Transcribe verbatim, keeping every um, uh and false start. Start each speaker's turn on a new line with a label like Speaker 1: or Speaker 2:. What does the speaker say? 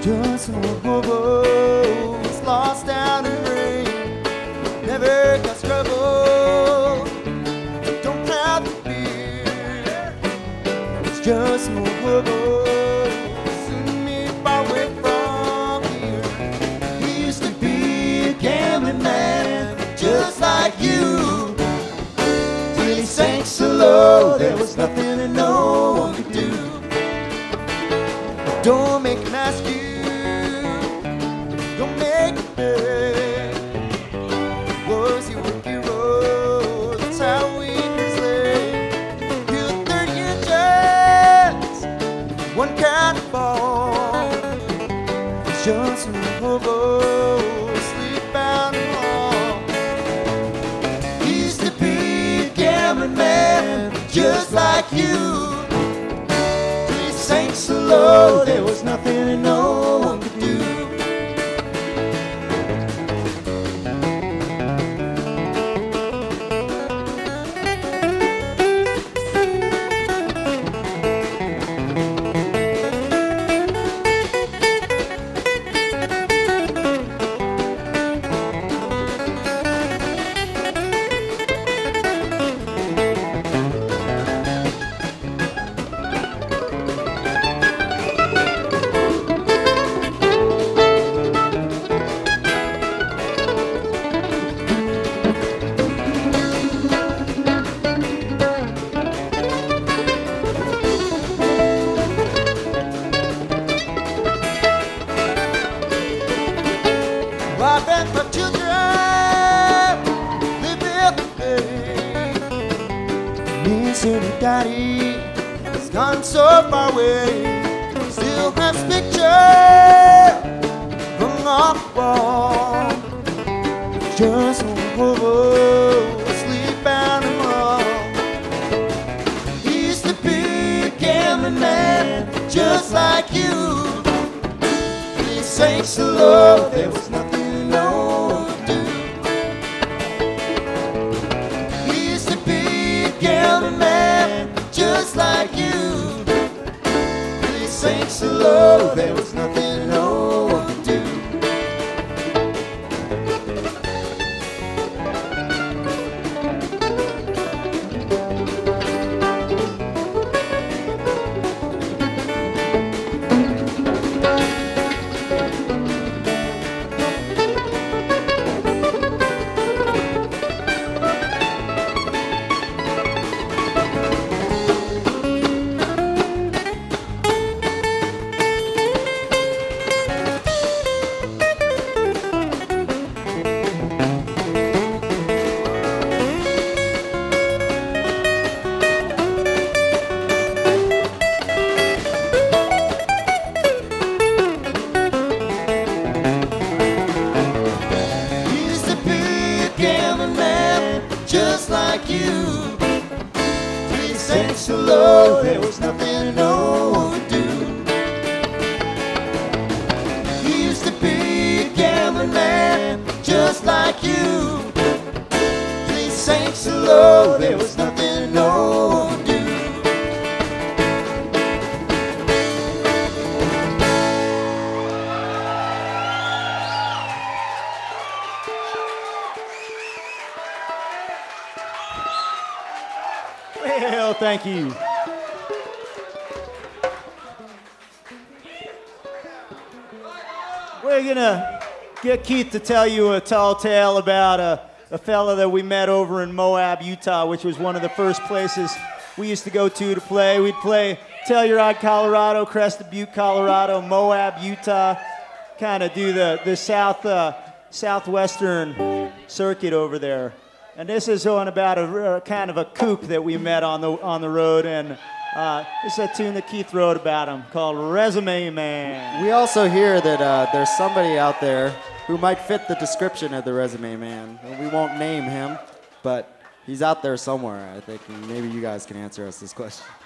Speaker 1: Just some hobos lost down in the rain, never got trouble. Don't have to fear. It's just some hobos soon me far away from here. He used to be a gambling man, just like you. Till he sank so low, there was nothing that no one could do. Don't make him ask you. Don't make it big. Was he a hero? That's how we can say. He's a thirty-year chance, one kind of ball. He's just a hobo, sleepbound and all. He used to be a gambling man, just like you. Till he sank so low, there was nothing that no one could do. Wife and my children live every day. Me and daddy has gone so far away. Still has picture hung off the wall. Just a hobo, sleepbound and all. He used to be a gambling man, just like you. He sank so low, there was nothing no one could do. He used to be a gambling man, just like you. He sank so low, there was nothing no one could do. Just like you, he sank so low, there was nothing no one would do. He used to be a gambling man, just like you. He sank so low, there was nothing no one would do.
Speaker 2: Well, thank you. We're gonna get Keith to tell you a tall tale about a, a fella that we met over in Moab, Utah, which was one of the first places we used to go to to play. We'd play Telluride, Colorado, Crested Butte, Colorado, Moab, Utah, kind of do the, the south uh, southwestern circuit over there. And this is on about a, a kind of a kook that we met on the on the road, and uh, this is a tune that Keith wrote about him called Resume Man.
Speaker 3: We also hear that uh, there's somebody out there who might fit the description of the Resume Man. And we won't name him, but he's out there somewhere, I think, and maybe you guys can answer us this question.